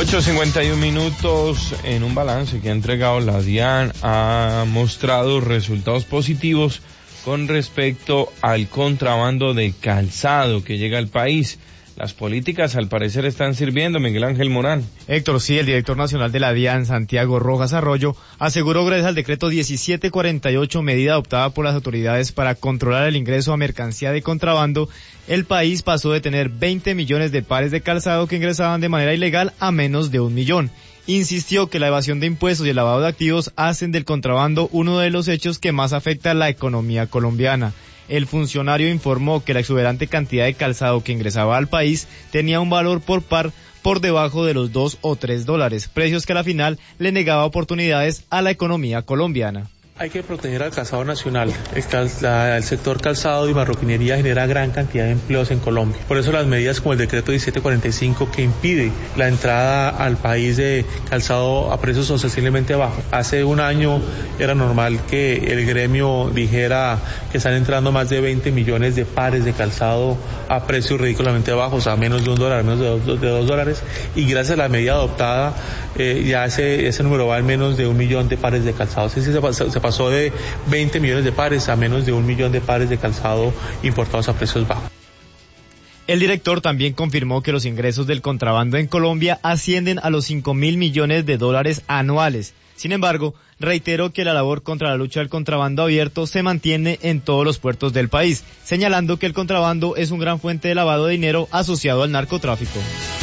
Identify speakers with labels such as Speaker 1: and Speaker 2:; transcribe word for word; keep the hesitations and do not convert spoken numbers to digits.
Speaker 1: ocho cincuenta y uno minutos. En un balance que ha entregado la DIAN ha mostrado resultados positivos con respecto al contrabando de calzado que llega al país. Las políticas al parecer están sirviendo, Miguel Ángel Morán.
Speaker 2: Héctor, sí, el director nacional de la DIAN, Santiago Rojas Arroyo, aseguró gracias al decreto diecisiete cuarenta y ocho, medida adoptada por las autoridades para controlar el ingreso a mercancía de contrabando, el país pasó de tener veinte millones de pares de calzado que ingresaban de manera ilegal a menos de un millón. Insistió que la evasión de impuestos y el lavado de activos hacen del contrabando uno de los hechos que más afecta a la economía colombiana. El funcionario informó que la exuberante cantidad de calzado que ingresaba al país tenía un valor por par por debajo de los dos o tres dólares, precios que a la final le negaba oportunidades a la economía colombiana.
Speaker 3: Hay que proteger al calzado nacional. El, cal, la, el sector calzado y marroquinería genera gran cantidad de empleos en Colombia. Por eso las medidas como el decreto diecisiete cuarenta y cinco que impide la entrada al país de calzado a precios sostensiblemente bajos. Hace un año era normal que el gremio dijera que están entrando más de veinte millones de pares de calzado a precios ridículamente bajos, a menos de un dólar, a menos de dos, de dos dólares. Y gracias a la medida adoptada, eh, ya ese, ese número va al menos de un millón de pares de calzado. Sí, sí, se, se pasó de veinte millones de pares a menos de un millón de pares de calzado importados a precios bajos.
Speaker 2: El director también confirmó que los ingresos del contrabando en Colombia ascienden a los cinco mil millones de dólares anuales. Sin embargo, reiteró que la labor contra la lucha del contrabando abierto se mantiene en todos los puertos del país, señalando que el contrabando es una gran fuente de lavado de dinero asociado al narcotráfico.